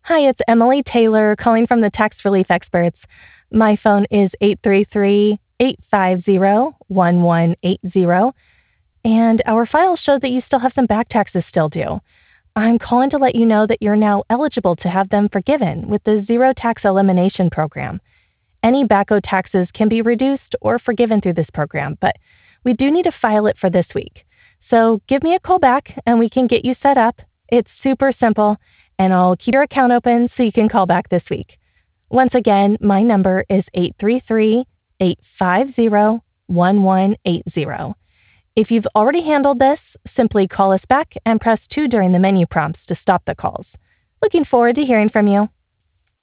Hi, it's Emily Taylor calling from the Tax Relief Experts. My phone is 833-850-1180, and our files show that you still have some back taxes still due. I'm calling to let you know that you're now eligible to have them forgiven with the Zero Tax Elimination Program. Any back owed taxes can be reduced or forgiven through this program, but we do need to file it for this week. So give me a call back and we can get you set up. It's super simple, and I'll keep your account open so you can call back this week. Once again, my number is 833-850-1180. If you've already handled this, simply call us back and press 2 during the menu prompts to stop the calls. Looking forward to hearing from you.